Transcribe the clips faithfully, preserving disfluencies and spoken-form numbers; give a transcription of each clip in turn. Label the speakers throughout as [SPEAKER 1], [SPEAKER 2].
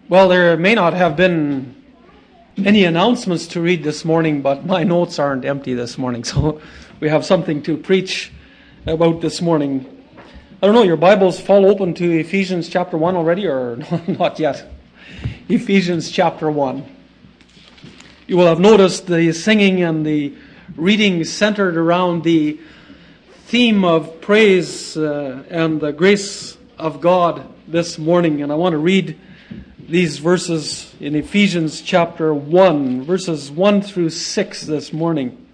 [SPEAKER 1] Well, there may not have been any announcements to read this morning, but my notes aren't empty this morning, so we have something to preach about this morning. I don't know, your Bibles fall open to Ephesians chapter one already, or not yet? Ephesians chapter one. You will have noticed the singing and the reading centered around the theme of praise uh, and the grace of God this morning, and I want to read these verses in Ephesians chapter one, verses one through six this morning.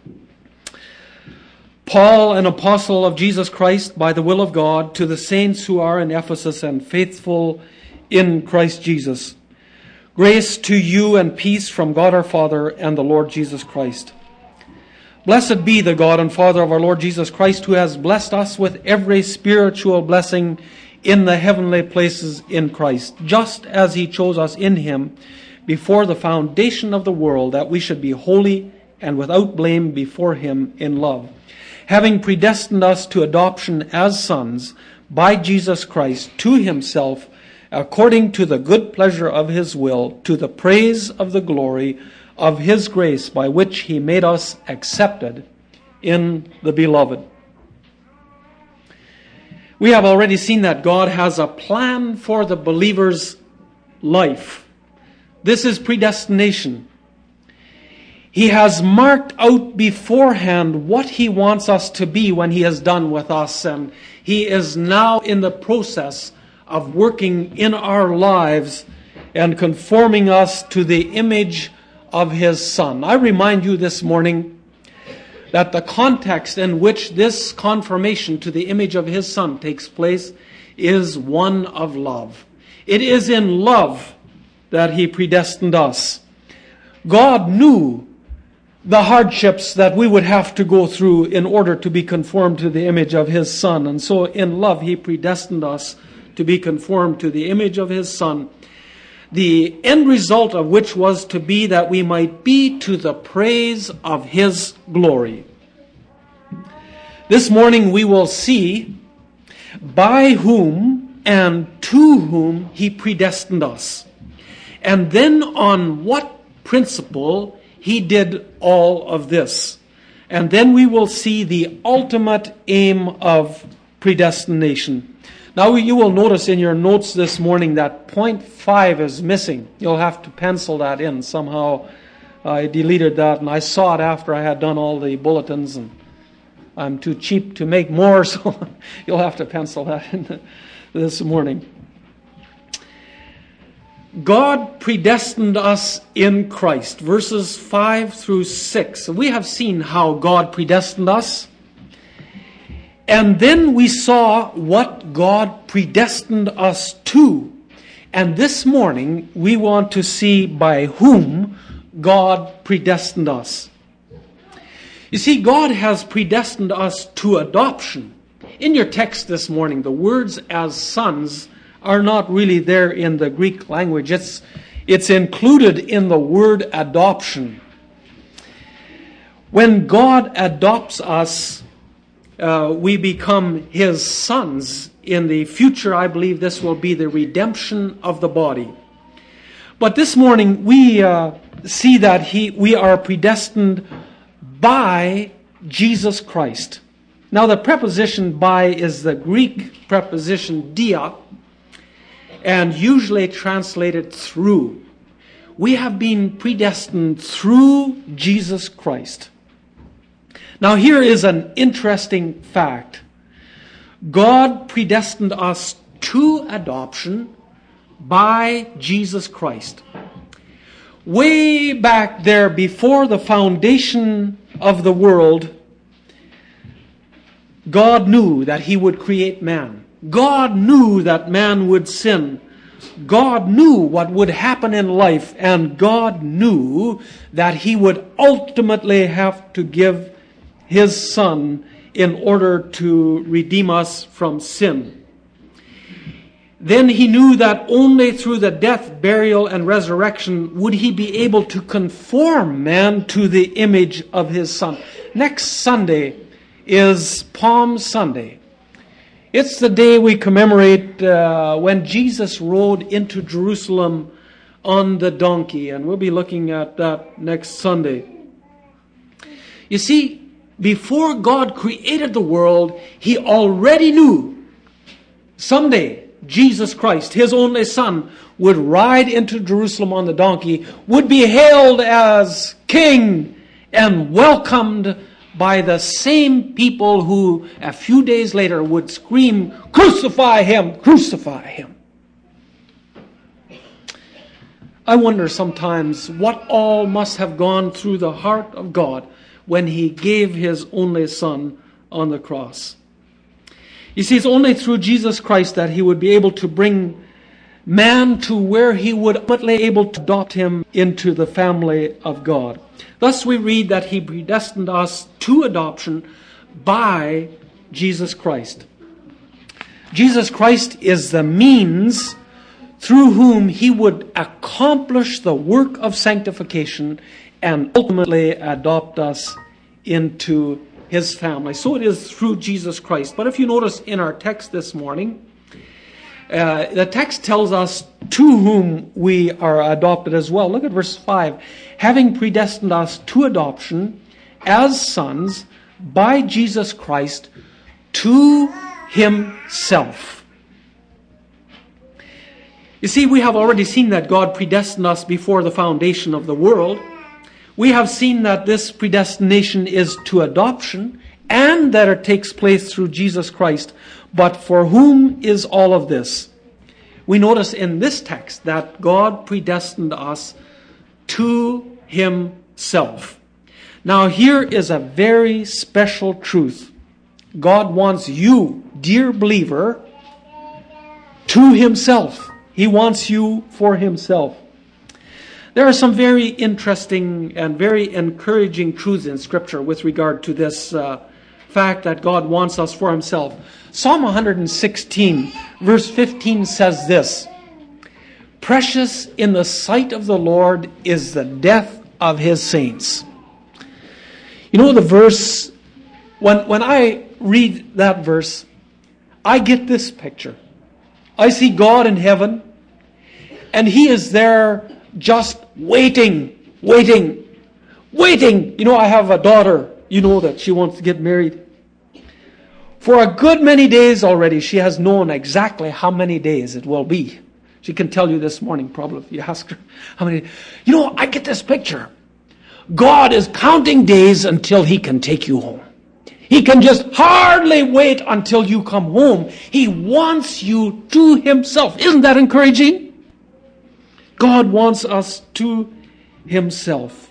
[SPEAKER 1] Paul, an apostle of Jesus Christ by the will of God, to the saints who are in Ephesus and faithful in Christ Jesus. Grace to you and peace from God our Father and the Lord Jesus Christ. Blessed be the God and Father of our Lord Jesus Christ, who has blessed us with every spiritual blessing in the heavenly places in Christ, just as He chose us in Him before the foundation of the world, that we should be holy and without blame before Him in love, having predestined us to adoption as sons by Jesus Christ to Himself, according to the good pleasure of His will, to the praise of the glory of His grace, by which He made us accepted in the Beloved. We have already seen that God has a plan for the believer's life. This is predestination. He has marked out beforehand what He wants us to be when He is done with us, and He is now in the process of working in our lives and conforming us to the image of His Son. I remind you this morning that the context in which this conformation to the image of His Son takes place is one of love. It is in love that He predestined us. God knew the hardships that we would have to go through in order to be conformed to the image of His Son. And so in love He predestined us to be conformed to the image of His Son, the end result of which was to be that we might be to the praise of His glory. This morning we will see by whom and to whom He predestined us, and then on what principle He did all of this. And then we will see the ultimate aim of predestination. Now you will notice in your notes this morning that point five is missing. You'll have to pencil that in. Somehow I deleted that, and I saw it after I had done all the bulletins, and I'm too cheap to make more, so you'll have to pencil that in this morning. God predestined us in Christ, verses five through six. We have seen how God predestined us. And then we saw what God predestined us to. And this morning we want to see by whom God predestined us. You see, God has predestined us to adoption. In your text this morning, the words as sons are not really there in the Greek language. It's, it's included in the word adoption. When God adopts us, Uh, we become His sons. In the future, I believe this will be the redemption of the body. But this morning, we uh, see that he, we are predestined by Jesus Christ. Now, the preposition by is the Greek preposition dia, and usually translated through. We have been predestined through Jesus Christ. Now here is an interesting fact. God predestined us to adoption by Jesus Christ. Way back there before the foundation of the world, God knew that He would create man. God knew that man would sin. God knew what would happen in life, and God knew that He would ultimately have to give His Son in order to redeem us from sin. Then He knew that only through the death, burial, and resurrection would He be able to conform man to the image of His Son. Next Sunday is Palm Sunday. It's the day we commemorate uh, when Jesus rode into Jerusalem on the donkey, and we'll be looking at that next Sunday. You see, before God created the world, He already knew someday Jesus Christ, His only Son, would ride into Jerusalem on the donkey, would be hailed as King and welcomed by the same people who a few days later would scream, "Crucify Him! Crucify Him!" I wonder sometimes what all must have gone through the heart of God when He gave His only Son on the cross. You see, it's only through Jesus Christ that He would be able to bring man to where He would ultimately be able to adopt him into the family of God. Thus we read that He predestined us to adoption by Jesus Christ. Jesus Christ is the means through whom He would accomplish the work of sanctification and ultimately adopt us into His family. So it is through Jesus Christ. But if you notice in our text this morning, uh, the text tells us to whom we are adopted as well. Look at verse five. Having predestined us to adoption as sons by Jesus Christ to Himself. You see, we have already seen that God predestined us before the foundation of the world. We have seen that this predestination is to adoption and that it takes place through Jesus Christ. But for whom is all of this? We notice in this text that God predestined us to Himself. Now here is a very special truth. God wants you, dear believer, to Himself. He wants you for Himself. There are some very interesting and very encouraging truths in Scripture with regard to this uh, fact that God wants us for Himself. Psalm one sixteen, verse fifteen says this: "Precious in the sight of the Lord is the death of His saints." You know the verse, when, when I read that verse, I get this picture. I see God in heaven, and He is there just waiting, waiting, waiting. You know, I have a daughter, you know that she wants to get married. For a good many days already, she has known exactly how many days it will be. She can tell you this morning, probably, if you ask her how many. You know, I get this picture. God is counting days until He can take you home. He can just hardly wait until you come home. He wants you to Himself. Isn't that encouraging? God wants us to Himself.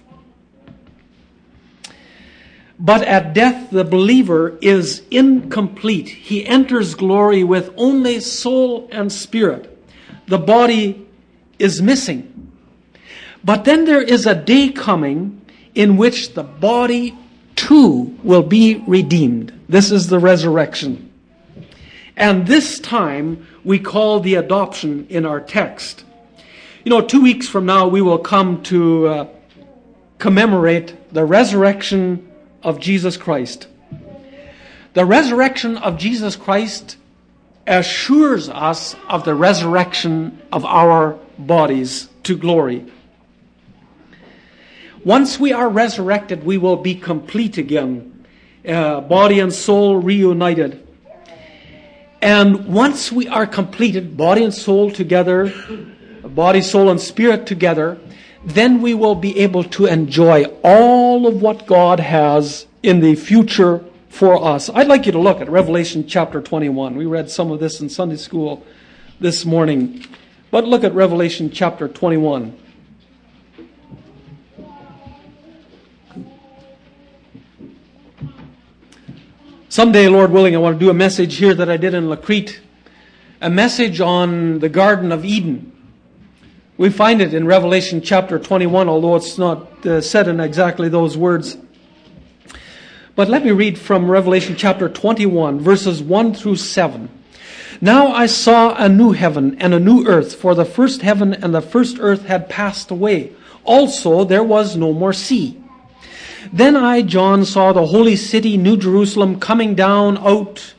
[SPEAKER 1] But at death, the believer is incomplete. He enters glory with only soul and spirit. The body is missing. But then there is a day coming in which the body too will be redeemed. This is the resurrection. And this time we call the adoption in our text. You know, two weeks from now we will come to uh, commemorate the resurrection of Jesus Christ. The resurrection of Jesus Christ assures us of the resurrection of our bodies to glory. Once we are resurrected, we will be complete again, uh, body and soul reunited. And once we are completed, body and soul together, body, soul, and spirit together, then we will be able to enjoy all of what God has in the future for us. I'd like you to look at Revelation chapter twenty-one. We read some of this in Sunday school this morning. But look at Revelation chapter twenty-one. Someday, Lord willing, I want to do a message here that I did in Lacrete. A message on the Garden of Eden. We find it in Revelation chapter twenty-one, although it's not uh, said in exactly those words. But let me read from Revelation chapter twenty-one, verses one through seven. "Now I saw a new heaven and a new earth, for the first heaven and the first earth had passed away. Also there was no more sea. Then I, John, saw the holy city, New Jerusalem, coming down out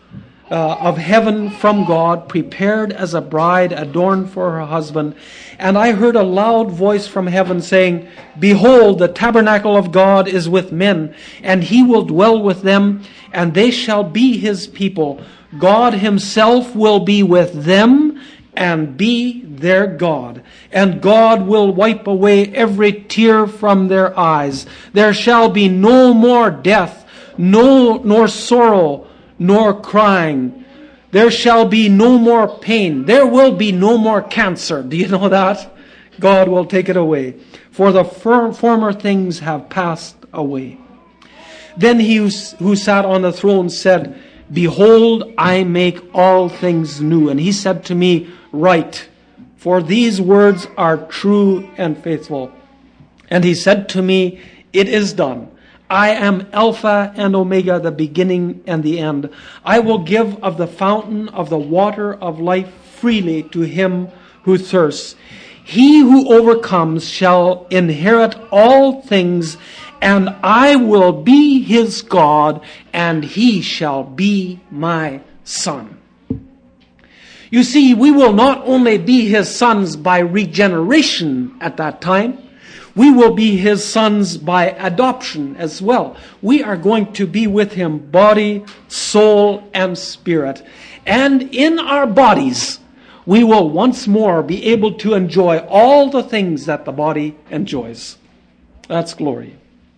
[SPEAKER 1] uh, of heaven from God, prepared as a bride adorned for her husband. And I heard a loud voice from heaven saying, Behold, the tabernacle of God is with men, and he will dwell with them, and they shall be his people. God himself will be with them and be their God. And God will wipe away every tear from their eyes. There shall be no more death, no nor sorrow, nor crying. There shall be no more pain. There will be no more cancer. Do you know that? God will take it away. For the former things have passed away. Then he who sat on the throne said, Behold, I make all things new. And he said to me, Write, for these words are true and faithful. And he said to me, It is done. I am Alpha and Omega, the beginning and the end. I will give of the fountain of the water of life freely to him who thirsts. He who overcomes shall inherit all things, and I will be his God, and he shall be my son. You see, we will not only be his sons by regeneration at that time, we will be his sons by adoption as well. We are going to be with him body, soul, and spirit. And in our bodies, we will once more be able to enjoy all the things that the body enjoys. That's glory.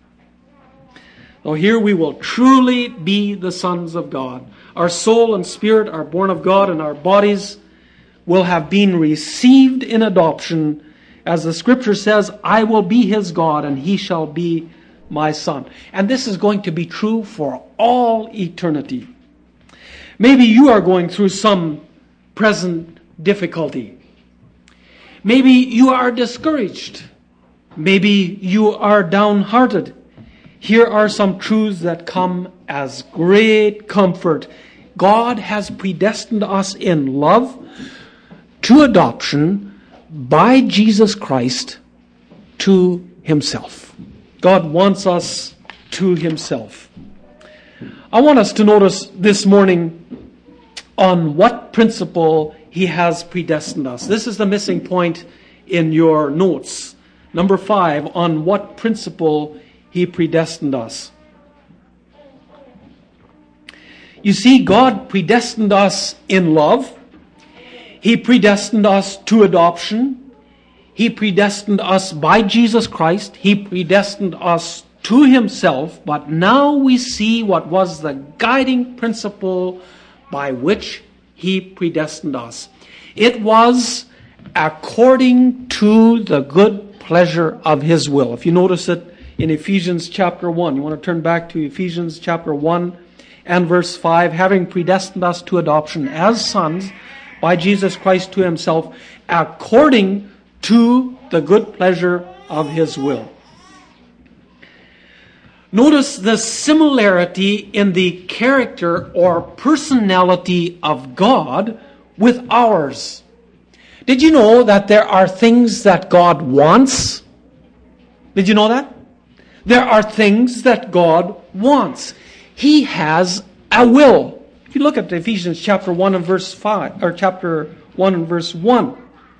[SPEAKER 1] So here we will truly be the sons of God. Our soul and spirit are born of God, and our bodies will have been received in adoption. As the scripture says, I will be his God, and he shall be my son. And this is going to be true for all eternity. Maybe you are going through some present difficulty. Maybe you are discouraged. Maybe you are downhearted. Here are some truths that come as great comfort. God has predestined us in love to adoption by Jesus Christ to himself. God wants us to himself. I want us to notice this morning on what principle he has predestined us. This is the missing point in your notes. Number five, on what principle he predestined us. You see, God predestined us in love. He predestined us to adoption. He predestined us by Jesus Christ. He predestined us to himself. But now we see what was the guiding principle by which he predestined us. It was according to the good pleasure of his will. If you notice it in Ephesians chapter one, you want to turn back to Ephesians chapter one and verse five, having predestined us to adoption as sons by Jesus Christ to himself, according to the good pleasure of his will. Notice the similarity in the character or personality of God with ours. Did you know that there are things that God wants? Did you know that? There are things that God wants. He has a will. If you look at Ephesians chapter one and verse five, or chapter one and verse one.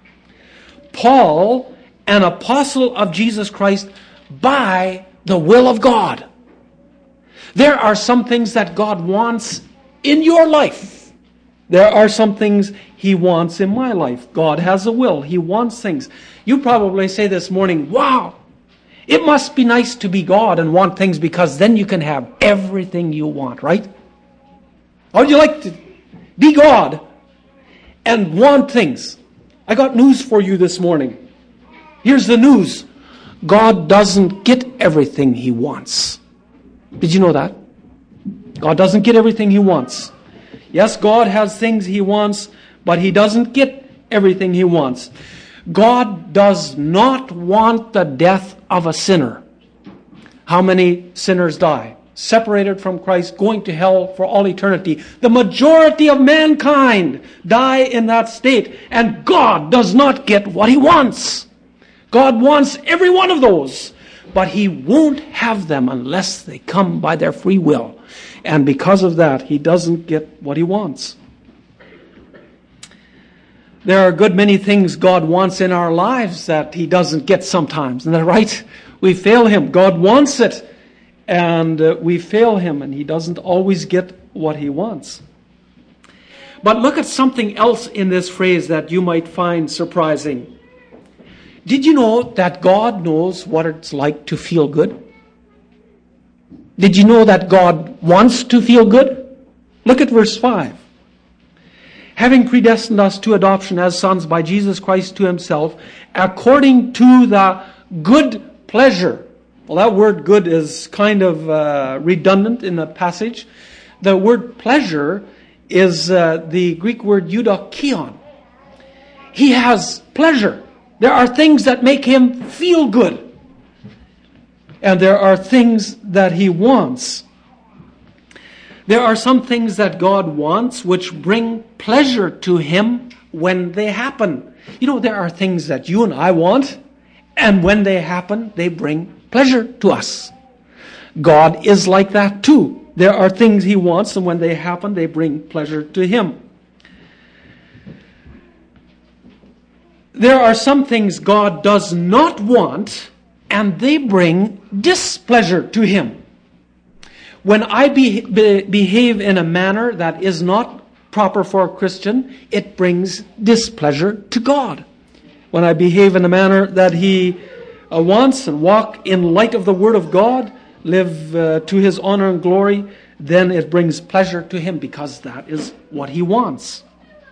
[SPEAKER 1] Paul, an apostle of Jesus Christ by the will of God. There are some things that God wants in your life. There are some things he wants in my life. God has a will. He wants things. You probably say this morning, wow, it must be nice to be God and want things, because then you can have everything you want, right? How would you like to be God and want things? I got news for you this morning. Here's the news. God doesn't get everything he wants. Did you know that? God doesn't get everything he wants. Yes, God has things he wants, but he doesn't get everything he wants. God does not want the death of a sinner. How many sinners die? Separated from Christ, going to hell for all eternity. The majority of mankind die in that state, and God does not get what he wants. God wants every one of those. but He won't have them unless they come by their free will. And because of that, he doesn't get what he wants. There are a good many things God wants in our lives that He doesn't get sometimes. Isn't that right? We fail Him. God wants it, and uh, we fail Him, and He doesn't always get what He wants. But look at something else in this phrase that you might find surprising. Did you know that God knows what it's like to feel good? Did you know that God wants to feel good? Look at verse five. Having predestined us to adoption as sons by Jesus Christ to Himself, according to the good pleasure. Well, that word good is kind of uh, redundant in the passage. The word pleasure is uh, the Greek word eudokion. He has pleasure. There are things that make Him feel good. And there are things that He wants. There are some things that God wants which bring pleasure to Him when they happen. You know, there are things that you and I want, and when they happen, they bring pleasure to us. God is like that too. There are things He wants, and when they happen, they bring pleasure to Him. There are some things God does not want, and they bring displeasure to Him. When I be, be, behave in a manner that is not proper for a Christian, it brings displeasure to God. When I behave in a manner that He uh, wants and walk in light of the Word of God, live uh, to His honor and glory, then it brings pleasure to Him because that is what He wants.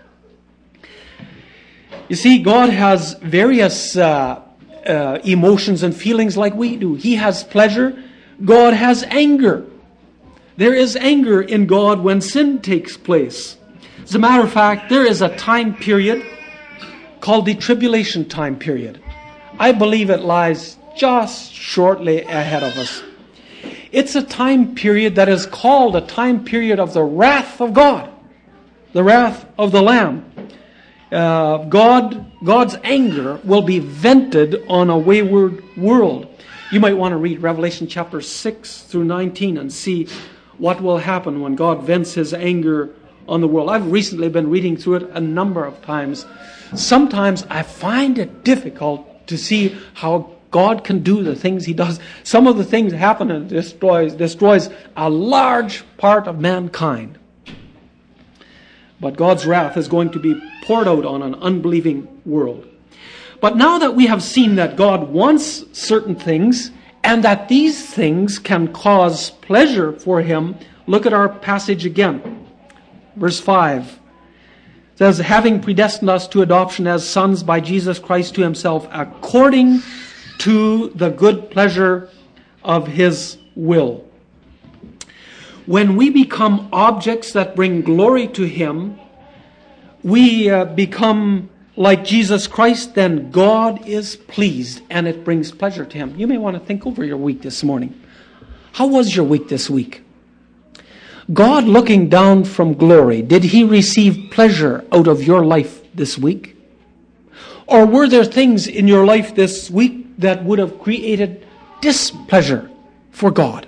[SPEAKER 1] You see, God has various uh, uh, emotions and feelings like we do. He has pleasure. God has anger. There is anger in God when sin takes place. As a matter of fact, there is a time period called the tribulation time period. I believe it lies just shortly ahead of us. It's a time period that is called a time period of the wrath of God, the wrath of the Lamb. Uh, God, God's anger will be vented on a wayward world. You might want to read Revelation chapter six through nineteen and see what will happen when God vents His anger on the world. I've recently been reading through it a number of times. Sometimes I find it difficult to see how God can do the things He does. Some of the things happen and destroys, destroys a large part of mankind. But God's wrath is going to be poured out on an unbelieving world. But now that we have seen that God wants certain things, and that these things can cause pleasure for Him, look at our passage again. Verse five. It says, having predestined us to adoption as sons by Jesus Christ to Himself, according to the good pleasure of His will. When we become objects that bring glory to Him, we uh, become like Jesus Christ, then God is pleased and it brings pleasure to Him. You may want to think over your week this morning. How was your week this week? God looking down from glory, did He receive pleasure out of your life this week? Or were there things in your life this week that would have created displeasure for God?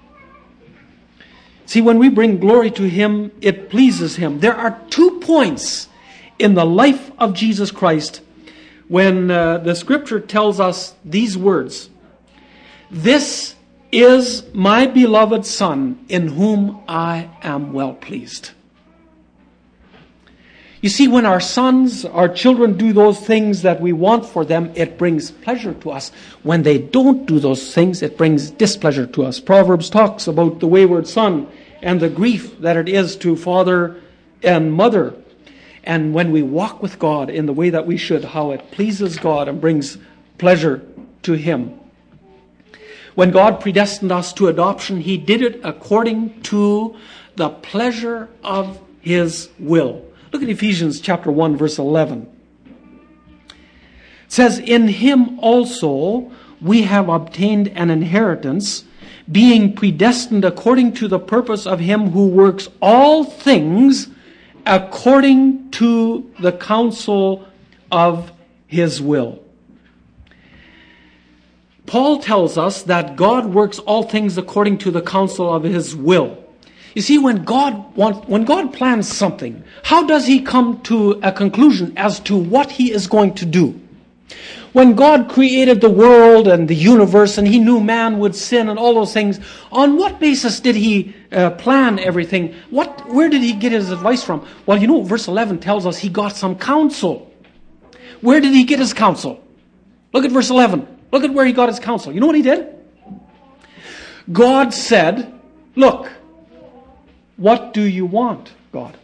[SPEAKER 1] See, when we bring glory to Him, it pleases Him. There are two points in the life of Jesus Christ when uh, the Scripture tells us these words. This is my beloved Son, in whom I am well pleased. You see, when our sons, our children do those things that we want for them, it brings pleasure to us. When they don't do those things, it brings displeasure to us. Proverbs talks about the wayward son and the grief that it is to father and mother. And when we walk with God in the way that we should, how it pleases God and brings pleasure to Him. When God predestined us to adoption, He did it according to the pleasure of His will. Look at Ephesians chapter one, verse eleven. It says, in Him also we have obtained an inheritance, being predestined according to the purpose of Him who works all things according to the counsel of His will. Paul tells us that God works all things according to the counsel of his will. You see, when God wants, when God plans something, how does he come to a conclusion as to what he is going to do? When God created the world and the universe and he knew man would sin and all those things, on what basis did he uh, plan everything? What, where did he get his advice from? Well, you know, verse eleven tells us he got some counsel. Where did he get his counsel? Look at verse eleven. Look at where he got his counsel. You know what he did? God said, look, what do you want, God?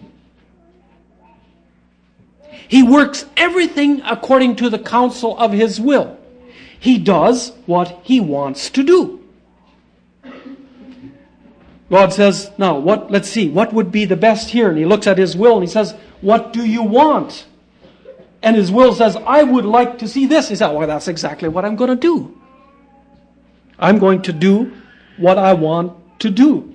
[SPEAKER 1] He works everything according to the counsel of his will. He does what he wants to do. God says, now, what? Let's see, what would be the best here? And he looks at his will and he says, what do you want? And his will says, I would like to see this. He said, well, that's exactly what I'm going to do. I'm going to do what I want to do.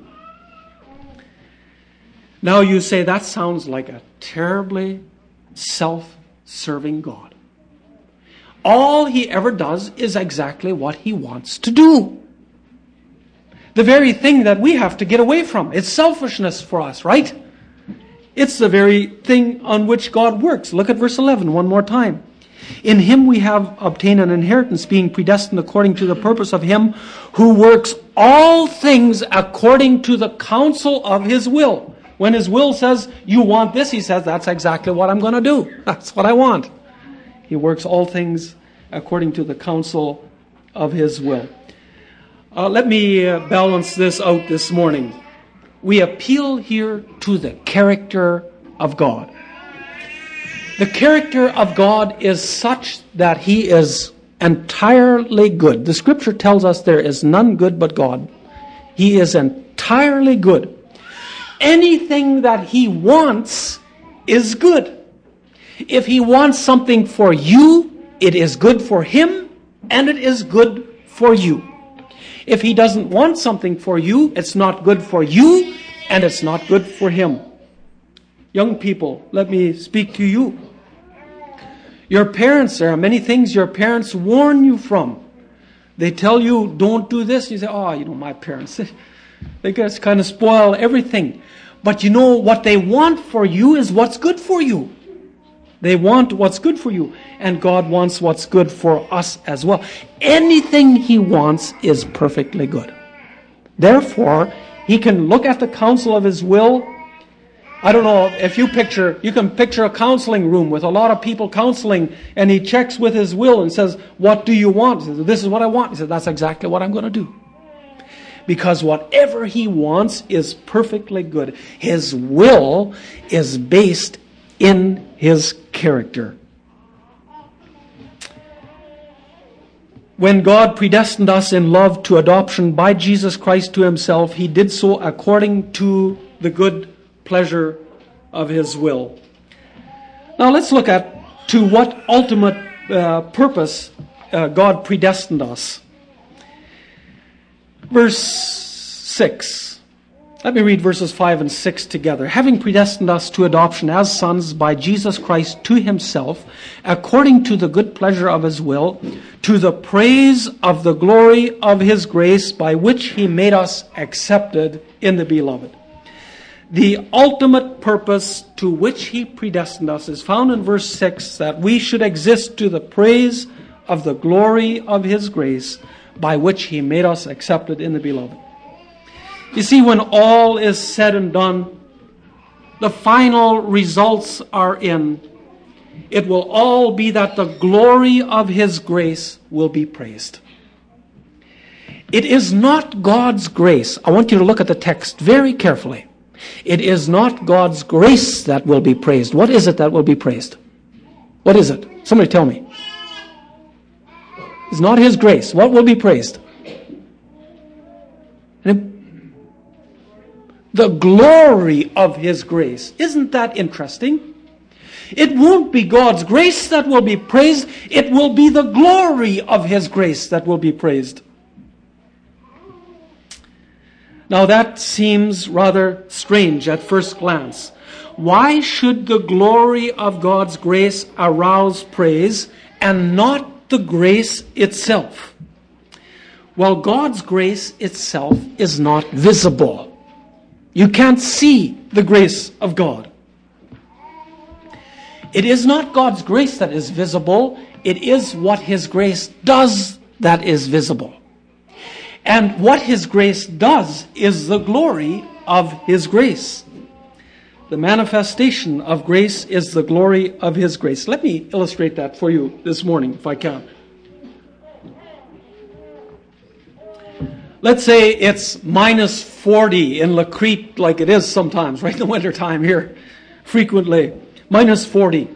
[SPEAKER 1] Now you say, that sounds like a terribly self-serving God. All he ever does is exactly what he wants to do. The very thing that we have to get away from. It's selfishness for us, right? It's the very thing on which God works. Look at verse eleven one more time. In him we have obtained an inheritance, being predestined according to the purpose of him who works all things according to the counsel of his will. When his will says, you want this, he says, that's exactly what I'm going to do. That's what I want. He works all things according to the counsel of his will. Uh, let me uh, balance this out this morning. We appeal here to the character of God. The character of God is such that he is entirely good. The scripture tells us there is none good but God. He is entirely good. Anything that he wants is good. If he wants something for you, it is good for him and it is good for you. If he doesn't want something for you, it's not good for you and it's not good for him. Young people, let me speak to you. Your parents, there are many things your parents warn you from. They tell you, don't do this. You say, oh, you know, my parents, they just kind of spoil everything. But you know, what they want for you is what's good for you. They want what's good for you. And God wants what's good for us as well. Anything he wants is perfectly good. Therefore, he can look at the counsel of his will. I don't know if you picture, you can picture a counseling room with a lot of people counseling, and he checks with his will and says, what do you want? He says, this is what I want. He says, that's exactly what I'm going to do. Because whatever he wants is perfectly good. His will is based in his character. When God predestined us in love to adoption by Jesus Christ to himself, he did so according to the good pleasure of his will. Now let's look at to what ultimate uh, purpose uh, God predestined us. Verse six. Let me read verses five and six together. Having predestined us to adoption as sons by Jesus Christ to himself, according to the good pleasure of his will, to the praise of the glory of his grace, by which he made us accepted in the beloved. The ultimate purpose to which he predestined us is found in verse six, that we should exist to the praise of the glory of his grace, by which he made us accepted in the beloved. You see, when all is said and done, the final results are in. It will all be that the glory of his grace will be praised. It is not God's grace. I want you to look at the text very carefully. It is not God's grace that will be praised. What is it that will be praised? What is it? Somebody tell me. It's not his grace. What will be praised? The glory of his grace. Isn't that interesting? It won't be God's grace that will be praised. It will be the glory of his grace that will be praised. Now that seems rather strange at first glance. Why should the glory of God's grace arouse praise and not the grace itself? Well, God's grace itself is not visible. You can't see the grace of God. It is not God's grace that is visible. It is what His grace does that is visible. And what His grace does is the glory of His grace. The manifestation of grace is the glory of His grace. Let me illustrate that for you this morning, if I can. Let's say it's minus forty in La Crete, like it is sometimes, right in the wintertime here, frequently. Minus forty.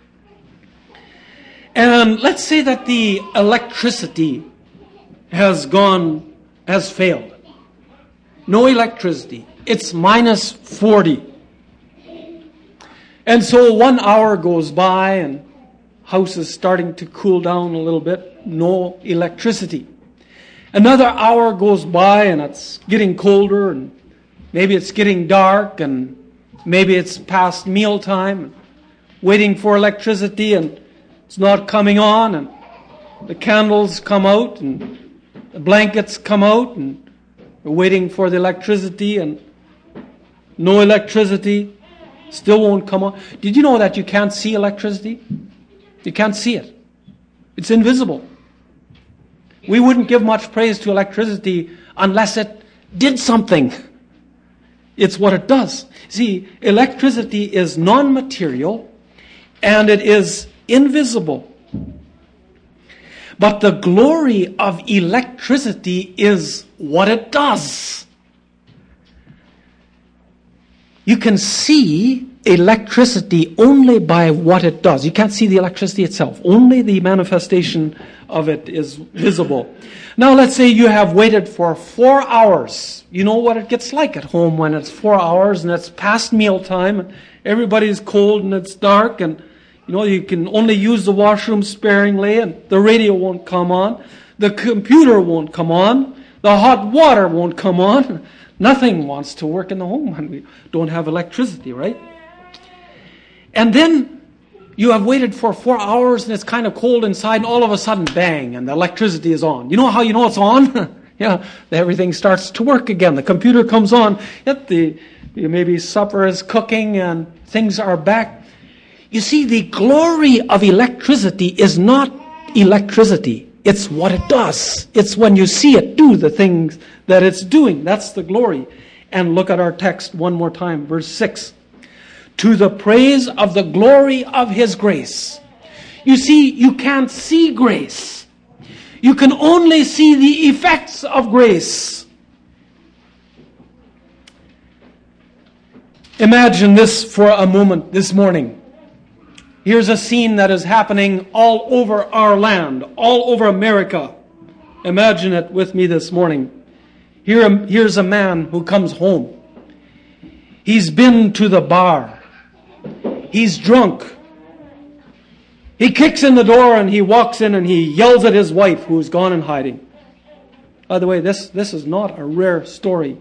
[SPEAKER 1] And let's say that the electricity has gone, has failed. No electricity. It's minus forty. And so one hour goes by and house is starting to cool down a little bit. No electricity. Another hour goes by and it's getting colder and maybe it's getting dark and maybe it's past mealtime, waiting for electricity and it's not coming on, and the candles come out and the blankets come out and we're waiting for the electricity and no electricity, still won't come on. Did you know that you can't see electricity? You can't see it. It's invisible. We wouldn't give much praise to electricity unless it did something. It's what it does. See, electricity is non-material and it is invisible. But the glory of electricity is what it does. You can see electricity only by what it does. You can't see the electricity itself. Only the manifestation of it is visible. Now let's say you have waited for four hours. You know what it gets like at home when it's four hours and it's past mealtime and everybody's cold and it's dark and you know you can only use the washroom sparingly and the radio won't come on. The computer won't come on. The hot water won't come on. Nothing wants to work in the home when we don't have electricity, right? And then you have waited for four hours and it's kind of cold inside and all of a sudden, bang, and the electricity is on. You know how you know it's on? Yeah, everything starts to work again. The computer comes on. Yet the maybe supper is cooking and things are back. You see, the glory of electricity is not electricity. It's what it does. It's when you see it do the things that it's doing. That's the glory. And look at our text one more time, verse six. To the praise of the glory of His grace. You see, you can't see grace. You can only see the effects of grace. Imagine this for a moment this morning. Here's a scene that is happening all over our land, all over America. Imagine it with me this morning. Here, here's a man who comes home. He's been to the bar. He's drunk. He kicks in the door and he walks in and he yells at his wife who's gone in hiding. By the way, this, this is not a rare story.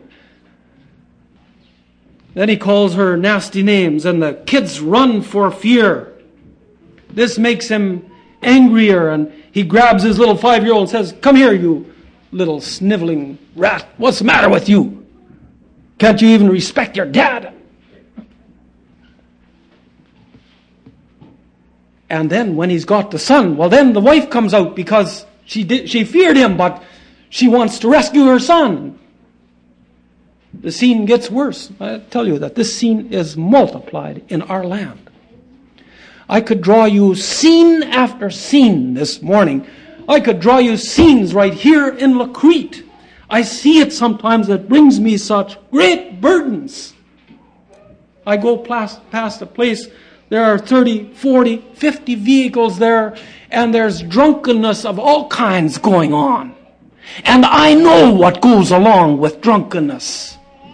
[SPEAKER 1] Then he calls her nasty names and the kids run for fear. This makes him angrier and he grabs his little five-year-old and says, "Come here, you little sniveling rat. What's the matter with you? Can't you even respect your dad?" And then when he's got the son, well then the wife comes out because she did, she feared him, but she wants to rescue her son. The scene gets worse. I tell you that this scene is multiplied in our land. I could draw you scene after scene this morning. I could draw you scenes right here in La Crete. I see it sometimes. It brings me such great burdens. I go past, past a place. There are thirty, forty, fifty vehicles there, and there's drunkenness of all kinds going on. And I know what goes along with drunkenness.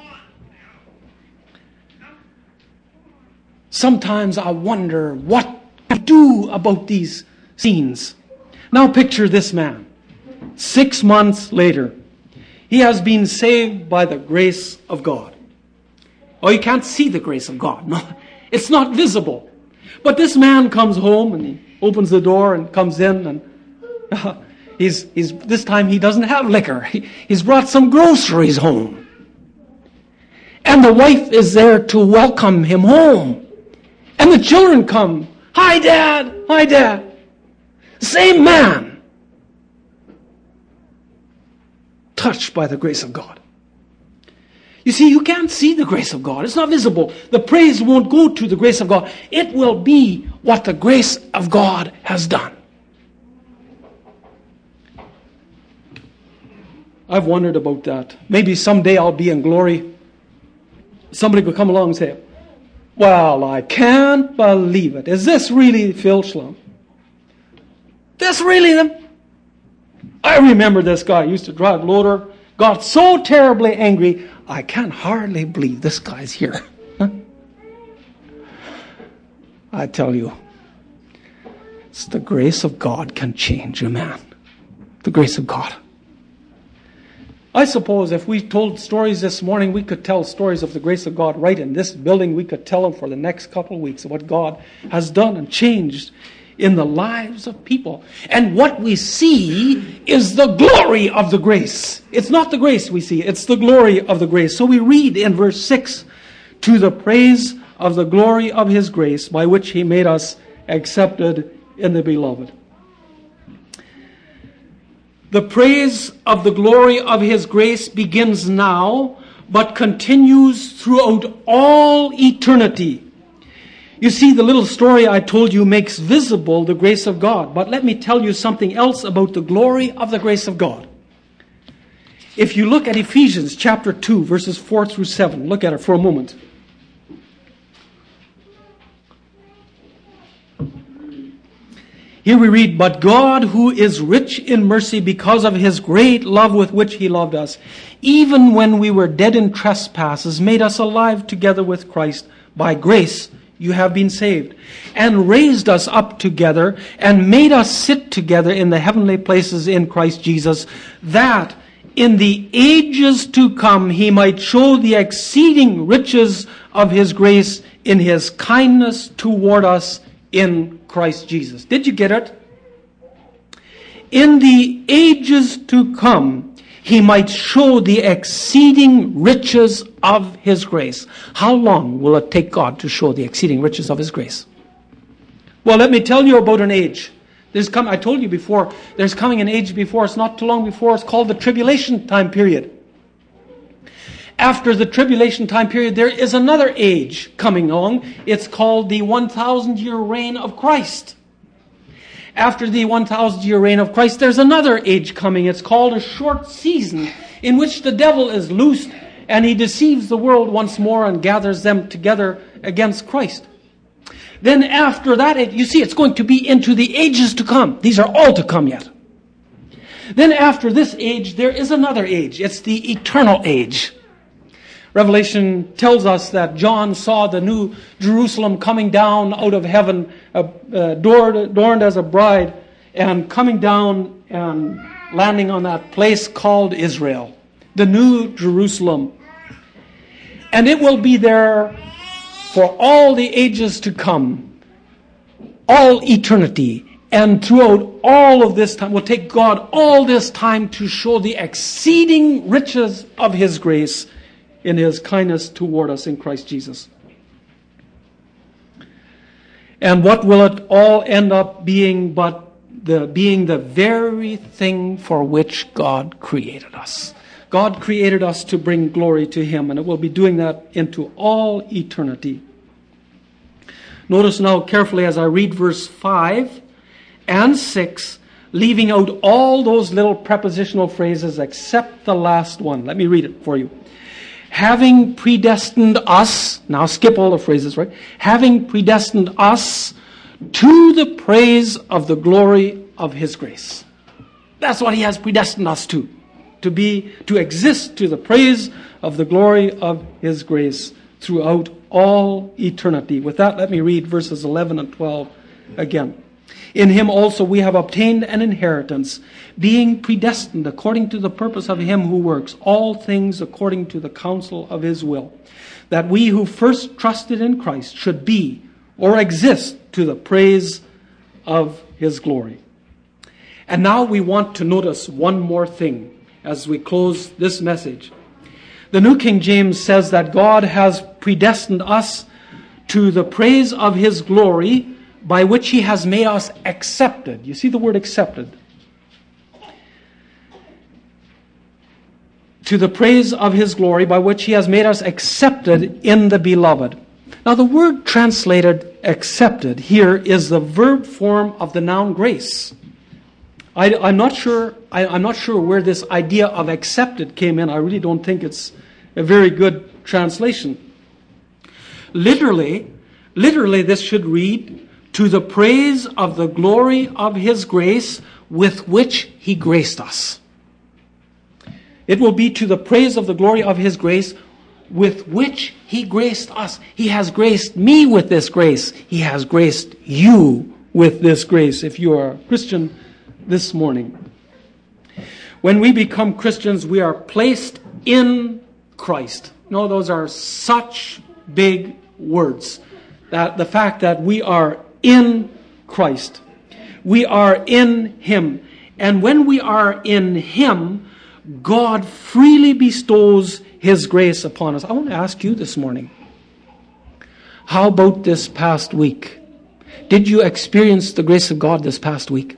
[SPEAKER 1] Sometimes I wonder what to do about these scenes. Now picture this man. Six months later, he has been saved by the grace of God. Oh, you can't see the grace of God. No, it's not visible. But this man comes home and he opens the door and comes in and uh, He's, he's, this time he doesn't have liquor. He, he's brought some groceries home. And the wife is there to welcome him home. And the children come. Hi, Dad. Hi, Dad. Same man. Touched by the grace of God. You see, you can't see the grace of God. It's not visible. The praise won't go to the grace of God. It will be what the grace of God has done. I've wondered about that. Maybe someday I'll be in glory. Somebody could come along and say, well, I can't believe it. Is this really Phil Schlum? This really them? I remember this guy used to drive loader, got so terribly angry, I can hardly believe this guy's here. Huh? I tell you, it's the grace of God can change a man. The grace of God. I suppose if we told stories this morning, we could tell stories of the grace of God right in this building. We could tell them for the next couple of weeks of what God has done and changed in the lives of people. And what we see is the glory of the grace. It's not the grace we see, it's the glory of the grace. So we read in verse six, to the praise of the glory of His grace, by which He made us accepted in the Beloved. The praise of the glory of His grace begins now, but continues throughout all eternity. You see, the little story I told you makes visible the grace of God. But let me tell you something else about the glory of the grace of God. If you look at Ephesians chapter two, verses four through seven, look at it for a moment. Here we read, but God, who is rich in mercy because of His great love with which He loved us, even when we were dead in trespasses, made us alive together with Christ. By grace you have been saved, and raised us up together, and made us sit together in the heavenly places in Christ Jesus, that in the ages to come He might show the exceeding riches of His grace in His kindness toward us in Christ Jesus. Did you get it? In the ages to come, He might show the exceeding riches of His grace. How long will it take God to show the exceeding riches of His grace? Well, let me tell you about an age. There's come, I told you before, there's coming an age before us, not too long before, it's called the tribulation time period. After the tribulation time period, there is another age coming along. It's called the one thousand year reign of Christ. After the one thousand year reign of Christ, there's another age coming. It's called a short season, in which the devil is loosed and he deceives the world once more and gathers them together against Christ. Then after that, you see, it's going to be into the ages to come. These are all to come yet. Then after this age, there is another age. It's the eternal age. Revelation tells us that John saw the new Jerusalem coming down out of heaven, uh, adorned, adorned as a bride, and coming down and landing on that place called Israel, the new Jerusalem. And it will be there for all the ages to come, all eternity. And throughout all of this time, will take God all this time to show the exceeding riches of His grace in His kindness toward us in Christ Jesus. And what will it all end up being but the being the very thing for which God created us? God created us to bring glory to Him, and it will be doing that into all eternity. Notice now carefully as I read verse five and six, leaving out all those little prepositional phrases except the last one. Let me read it for you. Having predestined us, now skip all the phrases, right? Having predestined us to the praise of the glory of His grace. That's what He has predestined us to. To be, to exist to the praise of the glory of His grace throughout all eternity. With that, let me read verses eleven and twelve again. In Him also we have obtained an inheritance, being predestined according to the purpose of Him who works all things according to the counsel of His will, that we who first trusted in Christ should be or exist to the praise of His glory. And now we want to notice one more thing as we close this message. The New King James says that God has predestined us to the praise of His glory, by which He has made us accepted. You see the word accepted. To the praise of His glory, by which He has made us accepted in the Beloved. Now the word translated accepted here is the verb form of the noun grace. I, I'm not sure. I, I'm not sure where this idea of accepted came in. I really don't think it's a very good translation. Literally, literally, this should read, "To the praise of the glory of His grace, with which He graced us." It will be to the praise of the glory of His grace, with which He graced us. He has graced me with this grace. He has graced you with this grace, if you are a Christian this morning. When we become Christians, we are placed in Christ. No, those are such big words. That the fact that we are in Christ. We are in Him. And when we are in Him, God freely bestows His grace upon us. I want to ask you this morning, how about this past week? Did you experience the grace of God this past week?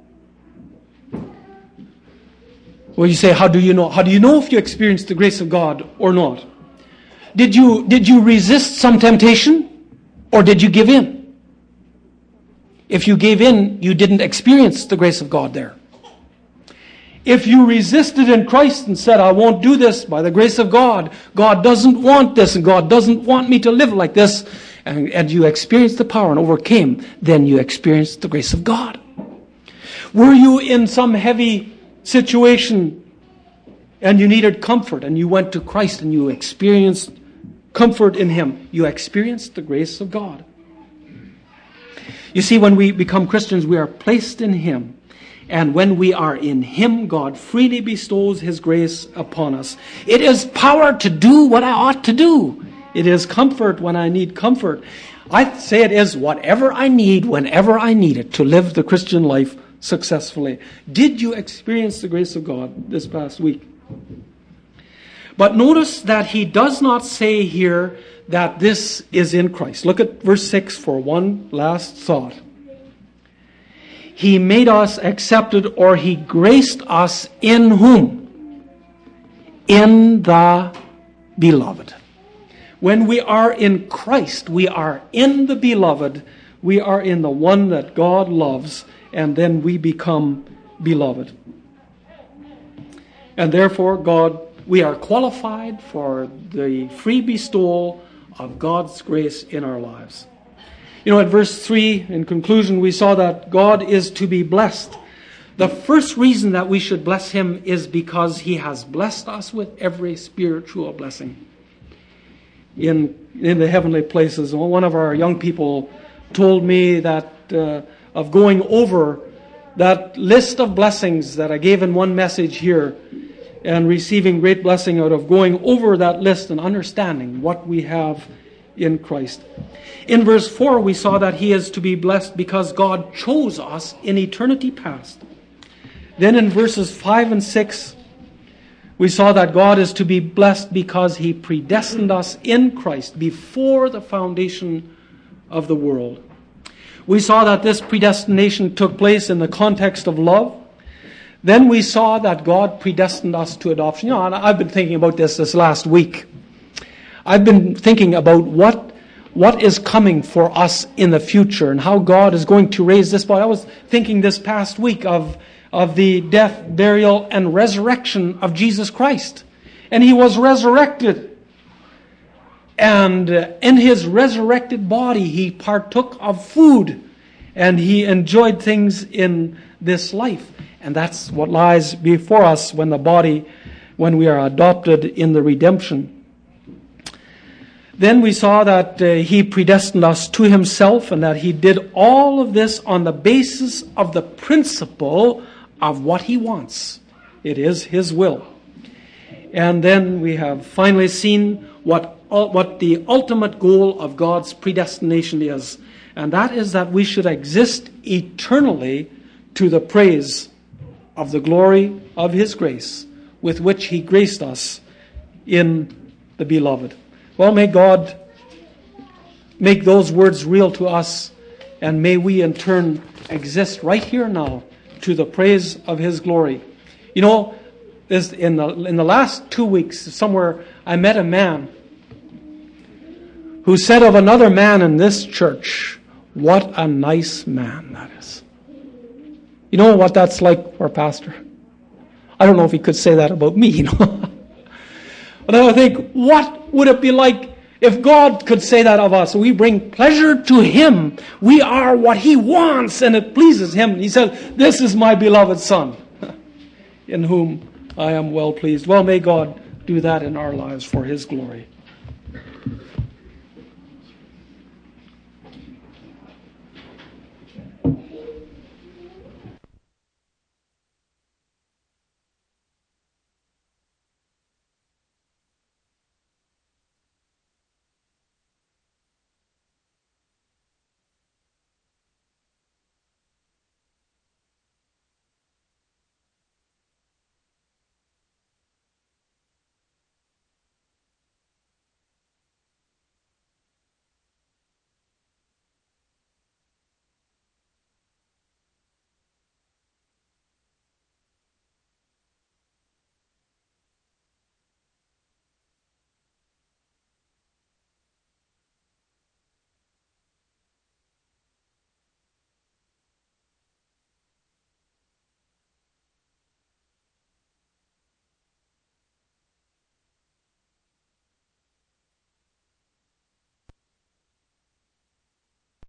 [SPEAKER 1] Well, you say, how do you know? How do you know if you experienced the grace of God or not? Did you, did you resist some temptation, or did you give in? If you gave in, you didn't experience the grace of God there. If you resisted in Christ and said, I won't do this by the grace of God, God doesn't want this, and God doesn't want me to live like this, and, and you experienced the power and overcame, then you experienced the grace of God. Were you in some heavy situation and you needed comfort, and you went to Christ and you experienced comfort in Him? You experienced the grace of God. You see, when we become Christians, we are placed in Him. And when we are in Him, God freely bestows His grace upon us. It is power to do what I ought to do. It is comfort when I need comfort. I say it is whatever I need, whenever I need it, to live the Christian life successfully. Did you experience the grace of God this past week? But notice that he does not say here that this is in Christ. Look at verse six for one last thought. He made us accepted, or He graced us in whom? In the Beloved. When we are in Christ, we are in the Beloved. We are in the one that God loves, and then we become beloved. And therefore, God, we are qualified for the free bestowal of God's grace in our lives. You know, at verse three, in conclusion, we saw that God is to be blessed. The first reason that we should bless Him is because He has blessed us with every spiritual blessing in in the heavenly places. One of our young people told me that uh, of going over that list of blessings that I gave in one message here, and receiving great blessing out of going over that list and understanding what we have in Christ. In verse four, we saw that He is to be blessed because God chose us in eternity past. Then in verses five and six, we saw that God is to be blessed because He predestined us in Christ before the foundation of the world. We saw that this predestination took place in the context of love. Then we saw that God predestined us to adoption. You know, I've been thinking about this this last week. I've been thinking about what what is coming for us in the future and how God is going to raise this body. I was thinking this past week of, of the death, burial, and resurrection of Jesus Christ. And He was resurrected. And in His resurrected body, He partook of food. And He enjoyed things in this life. And that's what lies before us when the body, when we are adopted in the redemption. Then we saw that uh, He predestined us to Himself, and that He did all of this on the basis of the principle of what He wants. It is His will. And then we have finally seen what, uh, what the ultimate goal of God's predestination is. And that is that we should exist eternally to the praise of the glory of His grace with which He graced us in the Beloved. Well, may God make those words real to us, and may we in turn exist right here now to the praise of His glory. You know, this, in the in the last two weeks, somewhere I met a man who said of another man in this church, "What a nice man that is." You know what that's like for a pastor? I don't know if he could say that about me, you know. But I think, what would it be like if God could say that of us? We bring pleasure to Him. We are what He wants, and it pleases Him. He said, "This is my beloved Son, in whom I am well pleased." Well, may God do that in our lives for His glory.